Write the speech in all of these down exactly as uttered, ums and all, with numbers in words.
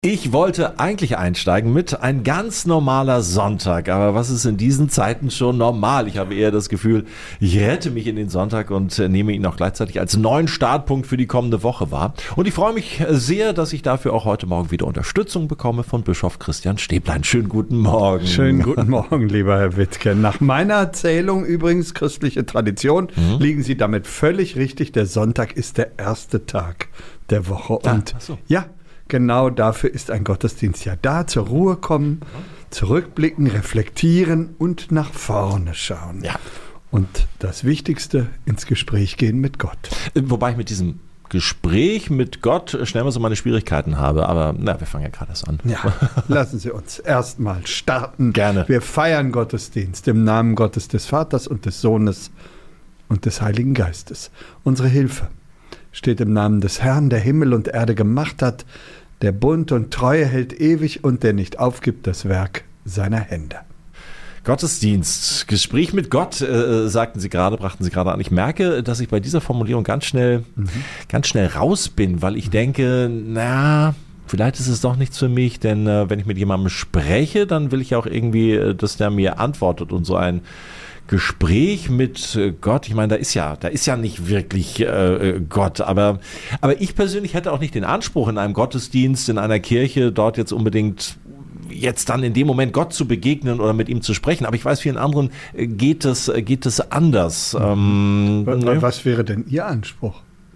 Ich wollte eigentlich einsteigen mit ein ganz normaler Sonntag, aber was ist in diesen Zeiten schon normal? Ich habe eher das Gefühl, ich rette mich in den Sonntag und nehme ihn auch gleichzeitig als neuen Startpunkt für die kommende Woche wahr. Und ich freue mich sehr, dass ich dafür auch heute Morgen wieder Unterstützung bekomme von Bischof Christian Stäblein. Schönen guten Morgen. Schönen guten Morgen, lieber Herr Wittke. Nach meiner Erzählung übrigens, christliche Tradition, mhm. liegen Sie damit völlig richtig. Der Sonntag ist der erste Tag der Woche. Und ah, ach so. ja, genau dafür ist ein Gottesdienst ja da, zur Ruhe kommen, zurückblicken, reflektieren und nach vorne schauen. Ja. Und das Wichtigste, ins Gespräch gehen mit Gott. Wobei ich mit diesem Gespräch mit Gott schnell mal so meine Schwierigkeiten habe, aber na, wir fangen ja gerade erst an. Ja, lassen Sie uns erstmal starten. Gerne. Wir feiern Gottesdienst im Namen Gottes des Vaters und des Sohnes und des Heiligen Geistes. Unsere Hilfe steht im Namen des Herrn, der Himmel und Erde gemacht hat, der Bund und Treue hält ewig und der nicht aufgibt das Werk seiner Hände. Gottesdienst, Gespräch mit Gott, äh, sagten Sie gerade, brachten Sie gerade an. Ich merke, dass ich bei dieser Formulierung ganz schnell, mhm. ganz schnell raus bin, weil ich denke, na, vielleicht ist es doch nichts für mich, denn äh, wenn ich mit jemandem spreche, dann will ich auch irgendwie, äh, dass der mir antwortet und so ein Gespräch mit Gott, ich meine, da ist ja, da ist ja nicht wirklich äh, Gott, aber, aber ich persönlich hätte auch nicht den Anspruch, in einem Gottesdienst, in einer Kirche, dort jetzt unbedingt jetzt dann in dem Moment Gott zu begegnen oder mit ihm zu sprechen. Aber ich weiß, vielen anderen geht es, geht es anders. Mhm. Ähm, Was wäre denn Ihr Anspruch?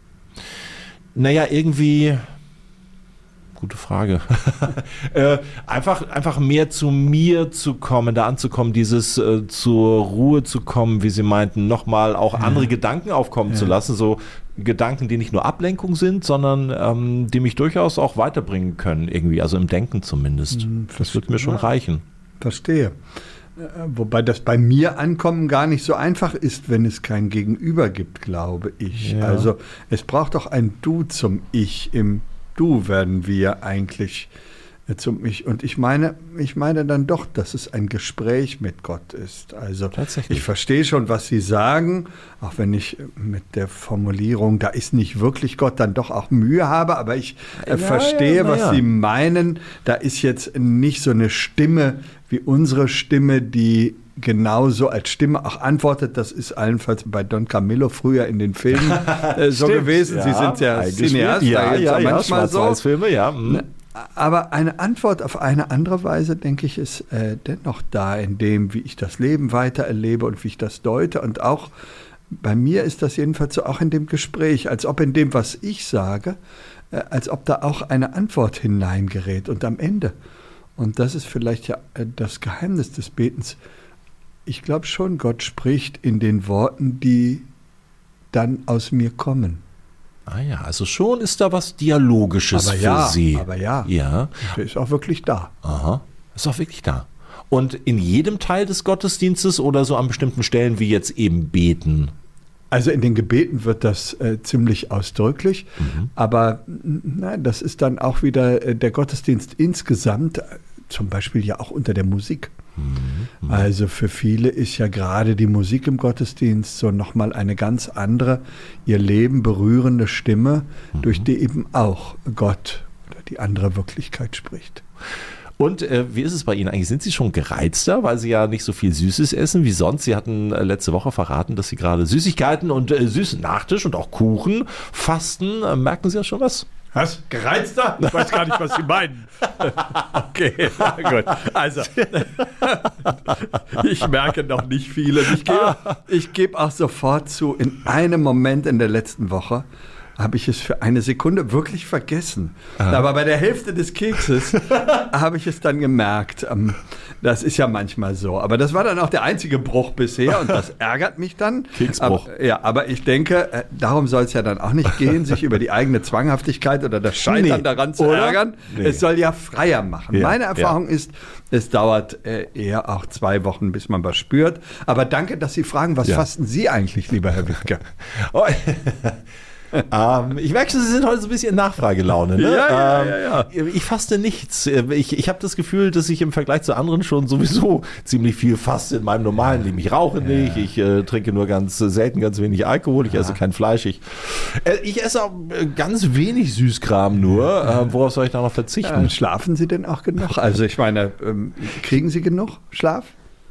Naja, irgendwie... Gute Frage. äh, einfach, einfach mehr zu mir zu kommen, da anzukommen, dieses äh, zur Ruhe zu kommen, wie Sie meinten, nochmal auch andere ja. Gedanken aufkommen ja. zu lassen, so Gedanken, die nicht nur Ablenkung sind, sondern ähm, die mich durchaus auch weiterbringen können, irgendwie, also im Denken zumindest. Hm, das wird mir schon reichen. Verstehe. Wobei das bei mir ankommen gar nicht so einfach ist, wenn es kein Gegenüber gibt, glaube ich. Ja. Also es braucht doch ein Du zum Ich. Im Du werden wir eigentlich zum Ich. Und ich meine, ich meine dann doch, dass es ein Gespräch mit Gott ist. Also ich verstehe schon, was Sie sagen, auch wenn ich mit der Formulierung, da ist nicht wirklich Gott, dann doch auch Mühe habe. Aber ich äh, ja, verstehe, ja, was ja. Sie meinen. Da ist jetzt nicht so eine Stimme wie unsere Stimme, die genauso als Stimme auch antwortet. Das ist allenfalls bei Don Camillo früher in den Filmen äh, so gewesen. Ja, Sie sind ja Cineast, ja, da ja, ja, manchmal so. Filme, ja. Mhm. Aber eine Antwort auf eine andere Weise, denke ich, ist äh, dennoch da, in dem, wie ich das Leben weiter erlebe und wie ich das deute. Und auch bei mir ist das jedenfalls so, auch in dem Gespräch, als ob in dem, was ich sage, äh, als ob da auch eine Antwort hineingerät. Und am Ende, und das ist vielleicht ja äh, das Geheimnis des Betens, ich glaube schon, Gott spricht in den Worten, die dann aus mir kommen. Ah ja, also schon ist da was Dialogisches aber für ja, Sie. Aber ja, ja, der ist auch wirklich da. Aha, ist auch wirklich da. Und in jedem Teil des Gottesdienstes oder so an bestimmten Stellen wie jetzt eben beten? Also in den Gebeten wird das äh, ziemlich ausdrücklich, mhm. aber na, das ist dann auch wieder äh, der Gottesdienst insgesamt, äh, zum Beispiel ja auch unter der Musik. Mhm. Also für viele ist ja gerade die Musik im Gottesdienst so nochmal eine ganz andere, ihr Leben berührende Stimme, mhm. durch die eben auch Gott oder die andere Wirklichkeit spricht. Und äh, wie ist es bei Ihnen eigentlich? Sind Sie schon gereizter, weil Sie ja nicht so viel Süßes essen wie sonst? Sie hatten äh, letzte Woche verraten, dass Sie gerade Süßigkeiten und äh, süßen Nachtisch und auch Kuchen fasten. Äh, merken Sie ja schon was? Was? Gereizter? Ich weiß gar nicht, was Sie meinen. Okay, gut. Also, ich merke noch nicht viel. Ich gebe, ich gebe auch sofort zu, in einem Moment in der letzten Woche habe ich es für eine Sekunde wirklich vergessen. Aha. Aber bei der Hälfte des Kekses habe ich es dann gemerkt. Das ist ja manchmal so. Aber das war dann auch der einzige Bruch bisher und das ärgert mich dann. Keksbruch. Aber, ja, aber ich denke, darum soll es ja dann auch nicht gehen, sich über die eigene Zwanghaftigkeit oder das Scheitern nee. daran zu oder? ärgern. Nee. Es soll ja freier machen. Ja, Meine Erfahrung ja. ist, es dauert äh, eher auch zwei Wochen, bis man was spürt. Aber danke, dass Sie fragen, was ja. fasten Sie eigentlich, lieber Herr Wittke? Oh. ähm, ich merke schon, Sie sind heute so ein bisschen in Nachfragelaune. Ne? Ja, ja, ähm, ja, ja. Ich faste nichts. Ich, ich habe das Gefühl, dass ich im Vergleich zu anderen schon sowieso ziemlich viel faste in meinem normalen Leben. Ich rauche nicht, ich äh, trinke nur ganz selten ganz wenig Alkohol, ich ja. esse kein Fleisch. Ich, äh, ich esse auch ganz wenig Süßkram nur. Äh, worauf soll ich da noch verzichten? Ja, schlafen Sie denn auch genug? Also ich meine, ähm, kriegen Sie genug Schlaf?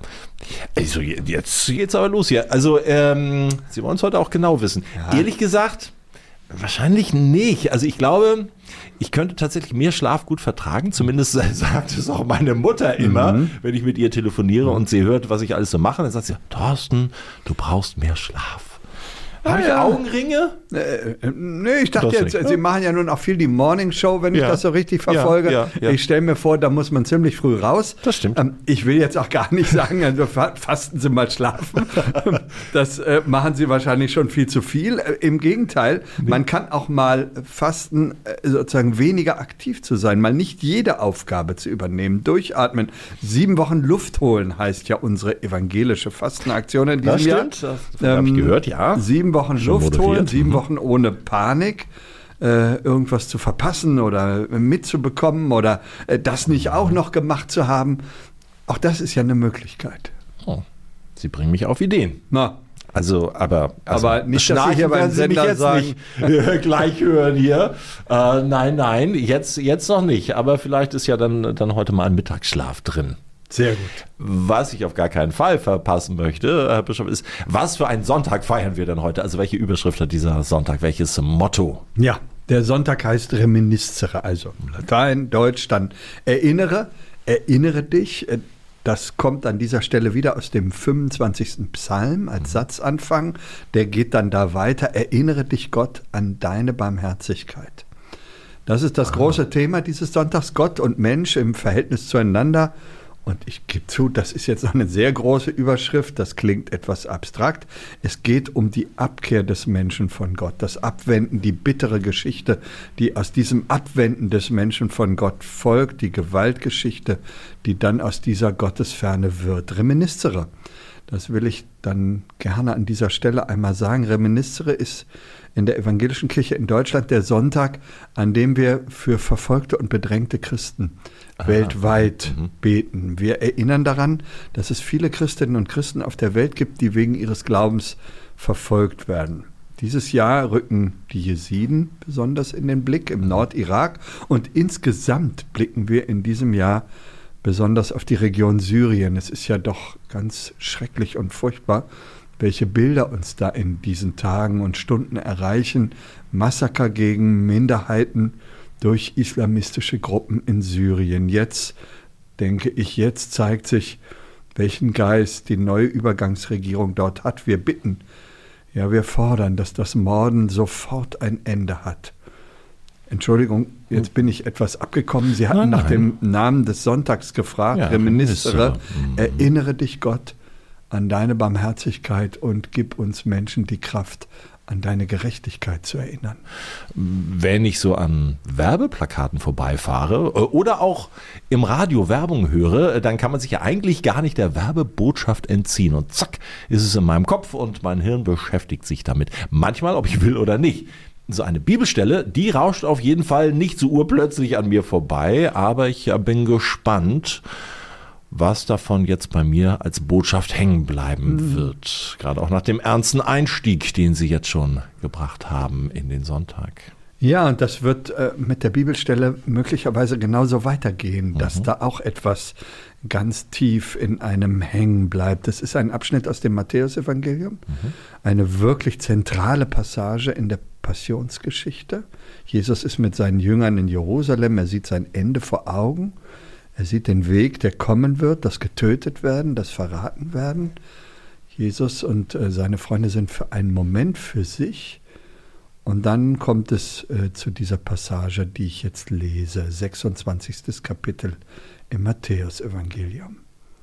Also jetzt geht's aber los hier. Also ähm, Sie wollen es heute auch genau wissen. Ja. Ehrlich gesagt, wahrscheinlich nicht. Also ich glaube, ich könnte tatsächlich mehr Schlaf gut vertragen. Zumindest sagt es auch meine Mutter immer, mhm. wenn ich mit ihr telefoniere und sie hört, was ich alles so mache. Dann sagt sie, Thorsten, du brauchst mehr Schlaf. Habe ich ja. Augenringe? Äh, nee, ich dachte jetzt, nicht, Sie ja? machen ja nun auch viel die Morning Show, wenn ja. ich das so richtig verfolge. Ja, ja, ja. Ich stelle mir vor, da muss man ziemlich früh raus. Das stimmt. Ähm, ich will jetzt auch gar nicht sagen, also fasten Sie mal schlafen. Das äh, machen Sie wahrscheinlich schon viel zu viel. Äh, Im Gegenteil, nee. man kann auch mal fasten, äh, sozusagen weniger aktiv zu sein, mal nicht jede Aufgabe zu übernehmen, durchatmen. Sieben Wochen Luft holen heißt ja unsere evangelische Fastenaktion in diesem das Jahr. Stimmt. Das ähm, habe ich gehört, ja. Sieben Wochen Schon Luft moderiert. holen, sieben mhm. Wochen ohne Panik, äh, irgendwas zu verpassen oder mitzubekommen oder äh, das nicht auch noch gemacht zu haben. Auch das ist ja eine Möglichkeit. Oh. Sie bringen mich auf Ideen. Na. Also, aber, also, aber nicht, dass Sie hier beim Sender jetzt sagen, nicht gleich hören hier. Äh, nein, nein, jetzt, jetzt noch nicht. Aber vielleicht ist ja dann, dann heute mal ein Mittagsschlaf drin. Sehr gut. Was ich auf gar keinen Fall verpassen möchte, Herr Bischof, ist, was für einen Sonntag feiern wir denn heute? Also welche Überschrift hat dieser Sonntag? Welches Motto? Ja, der Sonntag heißt Reminiscere, also Latein, Deutsch, dann erinnere, erinnere dich. Das kommt an dieser Stelle wieder aus dem fünfundzwanzigsten Psalm als Satzanfang. Der geht dann da weiter. Erinnere dich, Gott, an deine Barmherzigkeit. Das ist das große Thema dieses Sonntags, Gott und Mensch im Verhältnis zueinander. Und ich gebe zu, das ist jetzt noch eine sehr große Überschrift, das klingt etwas abstrakt. Es geht um die Abkehr des Menschen von Gott, das Abwenden, die bittere Geschichte, die aus diesem Abwenden des Menschen von Gott folgt, die Gewaltgeschichte, die dann aus dieser Gottesferne wird. Reminiscere, das will ich dann gerne an dieser Stelle einmal sagen. Reminiscere ist in der evangelischen Kirche in Deutschland der Sonntag, an dem wir für verfolgte und bedrängte Christen Aha. weltweit mhm. beten. Wir erinnern daran, dass es viele Christinnen und Christen auf der Welt gibt, die wegen ihres Glaubens verfolgt werden. Dieses Jahr rücken die Jesiden besonders in den Blick im Nordirak und insgesamt blicken wir in diesem Jahr besonders auf die Region Syrien. Es ist ja doch ganz schrecklich und furchtbar, welche Bilder uns da in diesen Tagen und Stunden erreichen. Massaker gegen Minderheiten durch islamistische Gruppen in Syrien. Jetzt, denke ich, jetzt zeigt sich, welchen Geist die neue Übergangsregierung dort hat. Wir bitten, ja, wir fordern, dass das Morden sofort ein Ende hat. Entschuldigung, jetzt bin ich etwas abgekommen. Sie hatten nein, nach nein. dem Namen des Sonntags gefragt. Ja, Reminiscere, mhm. erinnere dich, Gott, an deine Barmherzigkeit und gib uns Menschen die Kraft, an deine Gerechtigkeit zu erinnern. Wenn ich so an Werbeplakaten vorbeifahre oder auch im Radio Werbung höre, dann kann man sich ja eigentlich gar nicht der Werbebotschaft entziehen. Und zack, ist es in meinem Kopf und mein Hirn beschäftigt sich damit. Manchmal, ob ich will oder nicht. So eine Bibelstelle, die rauscht auf jeden Fall nicht so urplötzlich an mir vorbei, aber ich bin gespannt, was davon jetzt bei mir als Botschaft hängen bleiben mhm. wird. Gerade auch nach dem ernsten Einstieg, den Sie jetzt schon gebracht haben in den Sonntag. Ja, und das wird äh, mit der Bibelstelle möglicherweise genauso weitergehen, mhm. dass da auch etwas ganz tief in einem hängen bleibt. Das ist ein Abschnitt aus dem Matthäusevangelium, mhm. eine wirklich zentrale Passage in der Passionsgeschichte. Jesus ist mit seinen Jüngern in Jerusalem, er sieht sein Ende vor Augen. Er sieht den Weg, der kommen wird, das getötet werden, das verraten werden. Jesus und äh, seine Freunde sind für einen Moment für sich. Und dann kommt es äh, zu dieser Passage, die ich jetzt lese, sechsundzwanzigstes Kapitel im Matthäusevangelium.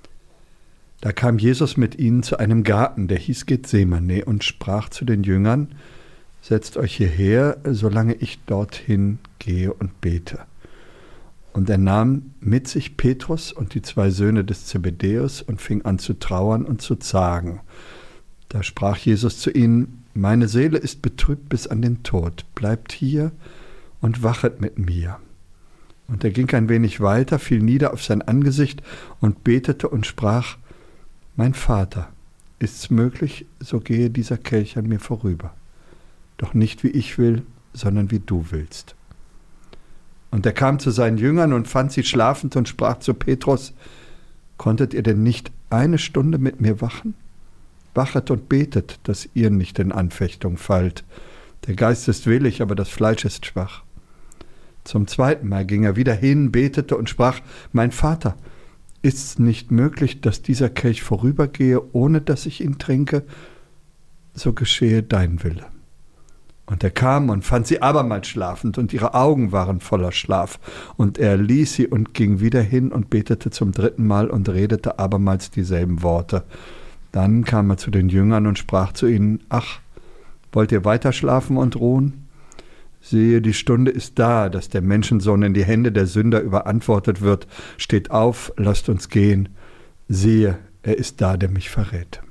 Da kam Jesus mit ihnen zu einem Garten, der hieß Gethsemane, und sprach zu den Jüngern: Setzt euch hierher, solange ich dorthin gehe und bete. Und er nahm mit sich Petrus und die zwei Söhne des Zebedäus und fing an zu trauern und zu zagen. Da sprach Jesus zu ihnen: meine Seele ist betrübt bis an den Tod. Bleibt hier und wachet mit mir. Und er ging ein wenig weiter, fiel nieder auf sein Angesicht und betete und sprach, mein Vater, ist's möglich, so gehe dieser Kelch an mir vorüber. Doch nicht wie ich will, sondern wie du willst. Und er kam zu seinen Jüngern und fand sie schlafend und sprach zu Petrus, konntet ihr denn nicht eine Stunde mit mir wachen? Wachet und betet, dass ihr nicht in Anfechtung fallt. Der Geist ist willig, aber das Fleisch ist schwach. Zum zweiten Mal ging er wieder hin, betete und sprach, mein Vater, ist's nicht möglich, dass dieser Kelch vorübergehe, ohne dass ich ihn trinke? So geschehe dein Wille. Und er kam und fand sie abermals schlafend, und ihre Augen waren voller Schlaf. Und er ließ sie und ging wieder hin und betete zum dritten Mal und redete abermals dieselben Worte. Dann kam er zu den Jüngern und sprach zu ihnen, ach, wollt ihr weiter schlafen und ruhen? Siehe, die Stunde ist da, dass der Menschensohn in die Hände der Sünder überantwortet wird. Steht auf, lasst uns gehen. Siehe, er ist da, der mich verrät.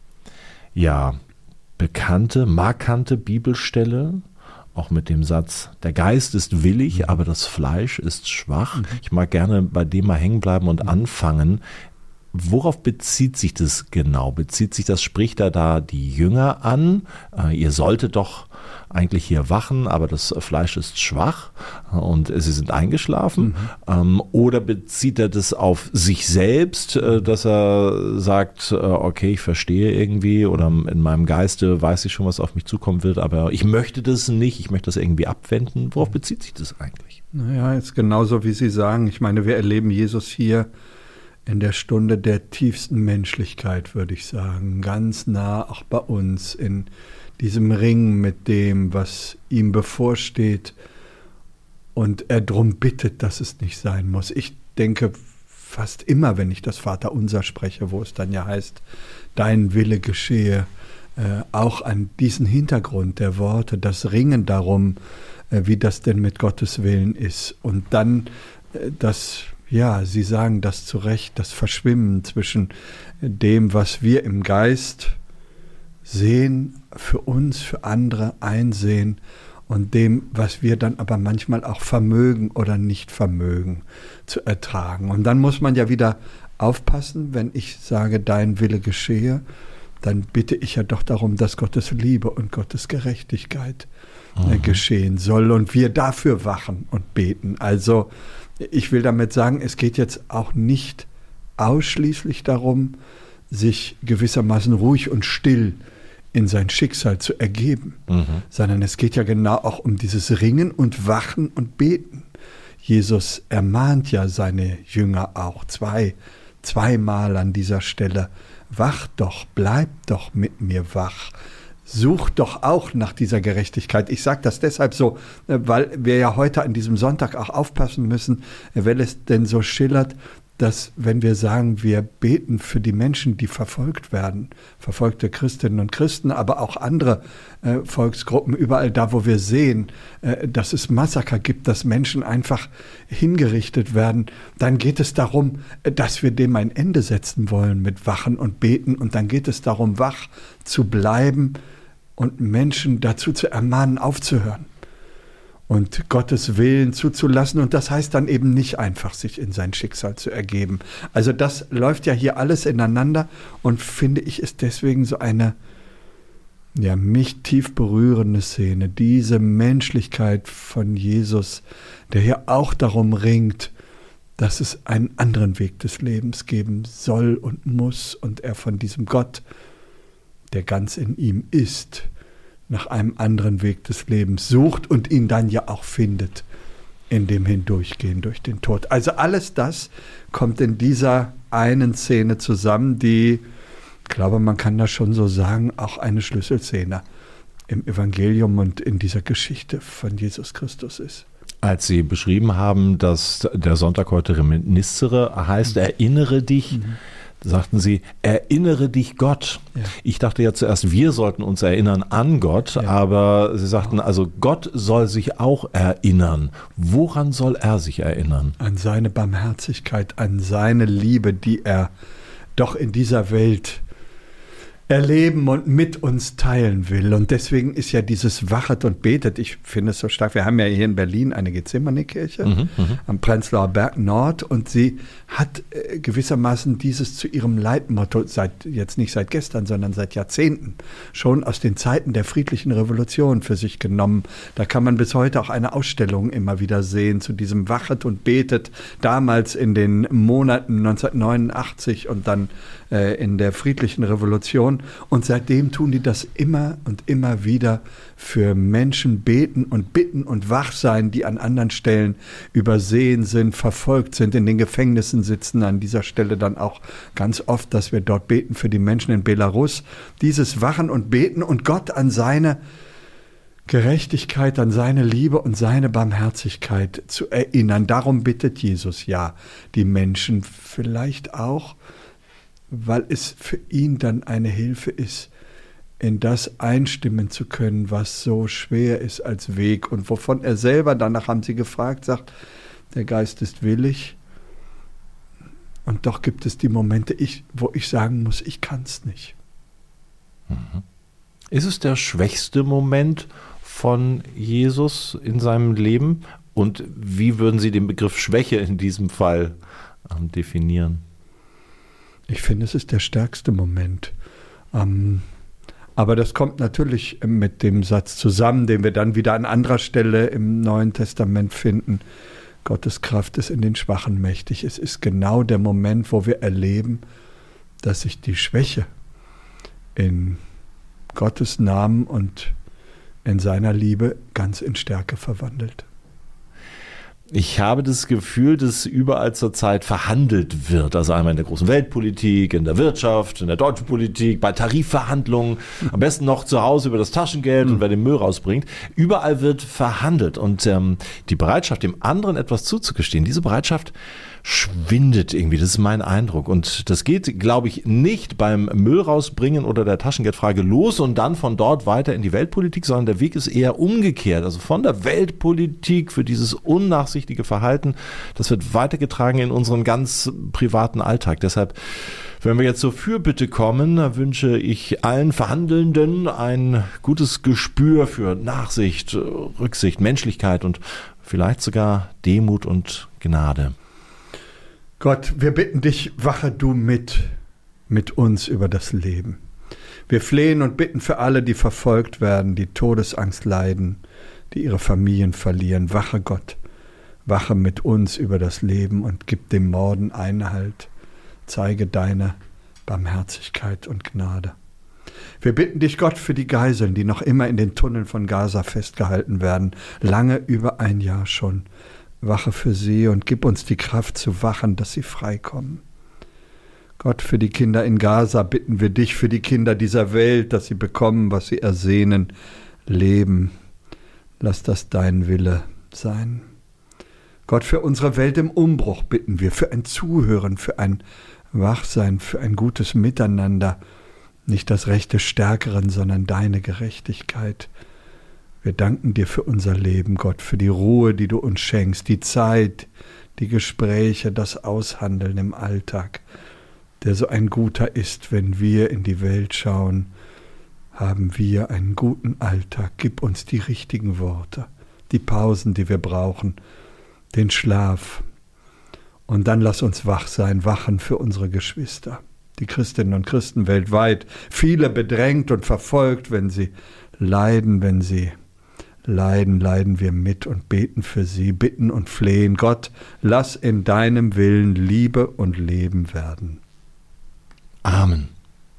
Ja, bekannte, markante Bibelstelle, auch mit dem Satz, der Geist ist willig, mhm. aber das Fleisch ist schwach. Mhm. Ich mag gerne bei dem mal hängen bleiben und mhm. anfangen. Worauf bezieht sich das genau? Bezieht sich das, spricht er da die Jünger an? Äh, ihr solltet doch eigentlich hier wachen, aber das Fleisch ist schwach und sie sind eingeschlafen. Mhm. Ähm, oder bezieht er das auf sich selbst, äh, dass er sagt, äh, okay, ich verstehe irgendwie oder in meinem Geiste weiß ich schon, was auf mich zukommen wird, aber ich möchte das nicht, ich möchte das irgendwie abwenden. Worauf bezieht sich das eigentlich? Naja, ist genauso, wie Sie sagen. Ich meine, wir erleben Jesus hier in der Stunde der tiefsten Menschlichkeit, würde ich sagen, ganz nah auch bei uns in diesem Ring mit dem, was ihm bevorsteht, und er drum bittet, dass es nicht sein muss. Ich denke fast immer, wenn ich das Vaterunser spreche, wo es dann ja heißt, dein Wille geschehe, äh, auch an diesen Hintergrund der Worte, das Ringen darum, äh, wie das denn mit Gottes Willen ist, und dann äh, das Ja, Sie sagen das zu Recht, das Verschwimmen zwischen dem, was wir im Geist sehen, für uns, für andere einsehen, und dem, was wir dann aber manchmal auch vermögen oder nicht vermögen zu ertragen. Und dann muss man ja wieder aufpassen, wenn ich sage, dein Wille geschehe, dann bitte ich ja doch darum, dass Gottes Liebe und Gottes Gerechtigkeit mhm. geschehen soll und wir dafür wachen und beten. Also ich will damit sagen, es geht jetzt auch nicht ausschließlich darum, sich gewissermaßen ruhig und still in sein Schicksal zu ergeben, mhm. sondern es geht ja genau auch um dieses Ringen und Wachen und Beten. Jesus ermahnt ja seine Jünger auch zwei, zweimal an dieser Stelle, wacht doch, bleibt doch mit mir wach. Sucht doch auch nach dieser Gerechtigkeit. Ich sage das deshalb so, weil wir ja heute an diesem Sonntag auch aufpassen müssen, weil es denn so schillert, dass wenn wir sagen, wir beten für die Menschen, die verfolgt werden, verfolgte Christinnen und Christen, aber auch andere äh, Volksgruppen, überall da, wo wir sehen, äh, dass es Massaker gibt, dass Menschen einfach hingerichtet werden, dann geht es darum, dass wir dem ein Ende setzen wollen mit Wachen und Beten, und dann geht es darum, wach zu bleiben und Menschen dazu zu ermahnen, aufzuhören und Gottes Willen zuzulassen. Und das heißt dann eben nicht einfach, sich in sein Schicksal zu ergeben. Also das läuft ja hier alles ineinander, und finde ich, ist deswegen so eine, ja, mich tief berührende Szene. Diese Menschlichkeit von Jesus, der hier auch darum ringt, dass es einen anderen Weg des Lebens geben soll und muss, und er von diesem Gott, der ganz in ihm ist, nach einem anderen Weg des Lebens sucht und ihn dann ja auch findet in dem Hindurchgehen durch den Tod. Also alles das kommt in dieser einen Szene zusammen, die, ich glaube, man kann das schon so sagen, auch eine Schlüsselszene im Evangelium und in dieser Geschichte von Jesus Christus ist. Als Sie beschrieben haben, dass der Sonntag heute Reminiscere heißt, mhm. erinnere dich, mhm. sagten Sie, erinnere dich Gott. Ja. Ich dachte ja zuerst, wir sollten uns erinnern an Gott, ja. aber Sie sagten, also Gott soll sich auch erinnern. Woran soll er sich erinnern? An seine Barmherzigkeit, an seine Liebe, die er doch in dieser Welt erleben und mit uns teilen will. Und deswegen ist ja dieses Wachet und Betet, ich finde es so stark. Wir haben ja hier in Berlin eine Gethsemane-Kirche mhm, am Prenzlauer Berg Nord und sie hat äh, gewissermaßen dieses zu ihrem Leitmotto, seit jetzt nicht seit gestern, sondern seit Jahrzehnten, schon aus den Zeiten der friedlichen Revolution für sich genommen. Da kann man bis heute auch eine Ausstellung immer wieder sehen zu diesem Wachet und Betet, damals in den Monaten neunzehnhundertneunundachtzig und dann äh, in der friedlichen Revolution. Und seitdem tun die das immer und immer wieder für Menschen beten und bitten und wach sein, die an anderen Stellen übersehen sind, verfolgt sind, in den Gefängnissen sitzen. An dieser Stelle dann auch ganz oft, dass wir dort beten für die Menschen in Belarus. Dieses Wachen und Beten und Gott an seine Gerechtigkeit, an seine Liebe und seine Barmherzigkeit zu erinnern. Darum bittet Jesus ja die Menschen vielleicht auch, weil es für ihn dann eine Hilfe ist, in das einstimmen zu können, was so schwer ist als Weg und wovon er selber, danach haben sie gefragt, sagt, der Geist ist willig und doch gibt es die Momente, ich, wo ich sagen muss, ich kann es nicht. Ist es der schwächste Moment von Jesus in seinem Leben? Und wie würden Sie den Begriff Schwäche in diesem Fall ähm, definieren? Ich finde, es ist der stärkste Moment. Ähm, aber das kommt natürlich mit dem Satz zusammen, den wir dann wieder an anderer Stelle im Neuen Testament finden. Gottes Kraft ist in den Schwachen mächtig. Es ist genau der Moment, wo wir erleben, dass sich die Schwäche in Gottes Namen und in seiner Liebe ganz in Stärke verwandelt. Ich habe das Gefühl, dass überall zurzeit verhandelt wird. Also einmal in der großen Weltpolitik, in der Wirtschaft, in der deutschen Politik, bei Tarifverhandlungen, am besten noch zu Hause über das Taschengeld und wer den Müll rausbringt. Überall wird verhandelt und ähm, die Bereitschaft, dem anderen etwas zuzugestehen, diese Bereitschaft schwindet irgendwie. Das ist mein Eindruck. Und das geht, glaube ich, nicht beim Müll rausbringen oder der Taschengeldfrage los und dann von dort weiter in die Weltpolitik, sondern der Weg ist eher umgekehrt. Also von der Weltpolitik für dieses unnachsichtige Verhalten, das wird weitergetragen in unseren ganz privaten Alltag. Deshalb, wenn wir jetzt zur Fürbitte kommen, wünsche ich allen Verhandelnden ein gutes Gespür für Nachsicht, Rücksicht, Menschlichkeit und vielleicht sogar Demut und Gnade. Gott, wir bitten dich, wache du mit, mit uns über das Leben. Wir flehen und bitten für alle, die verfolgt werden, die Todesangst leiden, die ihre Familien verlieren. Wache Gott, wache mit uns über das Leben und gib dem Morden Einhalt. Zeige deine Barmherzigkeit und Gnade. Wir bitten dich, Gott, für die Geiseln, die noch immer in den Tunneln von Gaza festgehalten werden, lange über ein Jahr schon. Wache für sie und gib uns die Kraft zu wachen, dass sie freikommen. Gott, für die Kinder in Gaza bitten wir dich, für die Kinder dieser Welt, dass sie bekommen, was sie ersehnen, leben. Lass das dein Wille sein. Gott, für unsere Welt im Umbruch bitten wir, für ein Zuhören, für ein Wachsein, für ein gutes Miteinander, nicht das Recht des Stärkeren, sondern deine Gerechtigkeit. Wir danken dir für unser Leben, Gott, für die Ruhe, die du uns schenkst, die Zeit, die Gespräche, das Aushandeln im Alltag, der so ein guter ist, wenn wir in die Welt schauen, haben wir einen guten Alltag. Gib uns die richtigen Worte, die Pausen, die wir brauchen, den Schlaf. Und dann lass uns wach sein, wachen für unsere Geschwister, die Christinnen und Christen weltweit, viele bedrängt und verfolgt, wenn sie leiden, wenn sie leiden, leiden wir mit und beten für sie, bitten und flehen. Gott, lass in deinem Willen Liebe und Leben werden. Amen.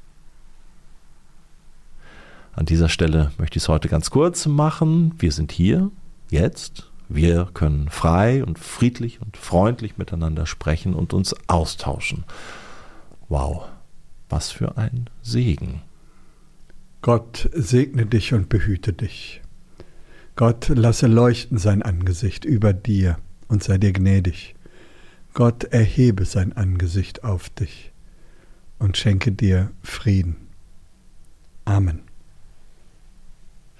An dieser Stelle möchte ich es heute ganz kurz machen. Wir sind hier, jetzt. Wir können frei und friedlich und freundlich miteinander sprechen und uns austauschen. Wow, was für ein Segen. Gott segne dich und behüte dich. Gott lasse leuchten sein Angesicht über dir und sei dir gnädig. Gott erhebe sein Angesicht auf dich und schenke dir Frieden. Amen.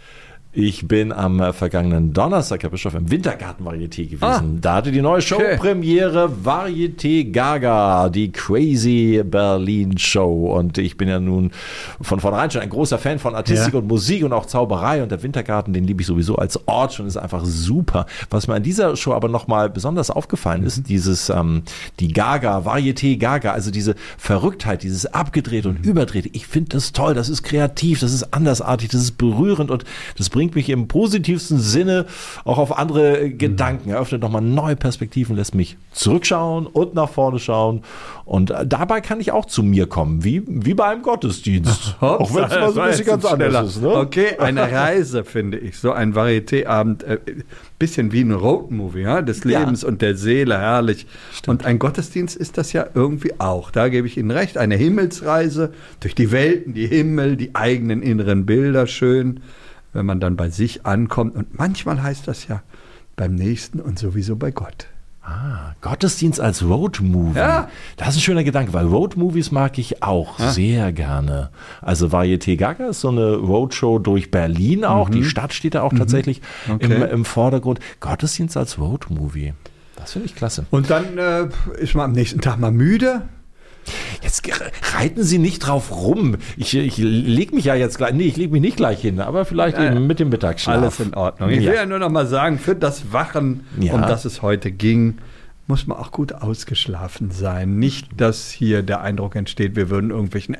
Ich bin am äh, vergangenen Donnerstag, Herr Bischof, im Wintergarten-Varieté gewesen. Ah, da hatte die neue Showpremiere Varieté Gaga, die Crazy Berlin Show. Und ich bin ja nun von vornherein schon ein großer Fan von Artistik Ja. und Musik und auch Zauberei. Und der Wintergarten, den liebe ich sowieso als Ort schon, ist einfach super. Was mir an dieser Show aber nochmal besonders aufgefallen ist, dieses, ähm, die Gaga, Varieté Gaga, also diese Verrücktheit, dieses Abgedrehte und Überdrehte. Ich finde das toll, das ist kreativ, das ist andersartig, das ist berührend und das bringt mich im positivsten Sinne auch auf andere Gedanken, eröffnet nochmal neue Perspektiven, lässt mich zurückschauen und nach vorne schauen und dabei kann ich auch zu mir kommen, wie, wie bei einem Gottesdienst. Auch wenn es mal so ein bisschen ganz anders ist. Ne? Okay, eine Reise, finde ich. So ein Varieté-Abend, äh, bisschen wie ein Roadmovie, ja, des Lebens Ja. und der Seele, herrlich. Stimmt. Und ein Gottesdienst ist das ja irgendwie auch. Da gebe ich Ihnen recht, eine Himmelsreise durch die Welten, die Himmel, die eigenen inneren Bilder, schön, wenn man dann bei sich ankommt. Und manchmal heißt das ja beim Nächsten und sowieso bei Gott. Ah, Gottesdienst als Roadmovie. Ja. Das ist ein schöner Gedanke, weil Roadmovies mag ich auch Ja. sehr gerne. Also Varieté Gaga ist so eine Roadshow durch Berlin auch. Die Stadt steht da auch tatsächlich Okay. im, im Vordergrund. Gottesdienst als Roadmovie. Das finde ich klasse. Und dann äh, ist man am nächsten Tag mal müde. Jetzt ge- reiten Sie nicht drauf rum. Ich, ich lege mich ja jetzt gleich, nee, ich lege mich nicht gleich hin, aber vielleicht Ja, eben mit dem Mittagsschlaf. Alles in Ordnung. Ich Ja. will ja nur noch mal sagen, für das Wachen, Ja. um das es heute ging, muss man auch gut ausgeschlafen sein. Nicht, dass hier der Eindruck entsteht, wir würden irgendwelchen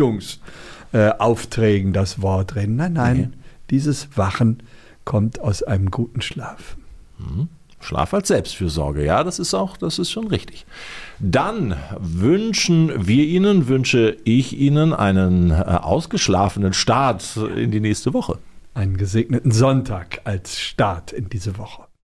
Ermüdungsaufträgen das Wort reden. Nein, nein, Nee. dieses Wachen kommt aus einem guten Schlaf. Schlaf als Selbstfürsorge, ja, das ist auch, das ist schon richtig. Dann wünschen wir Ihnen, wünsche ich Ihnen einen äh, ausgeschlafenen Start in die nächste Woche. Einen gesegneten Sonntag als Start in diese Woche.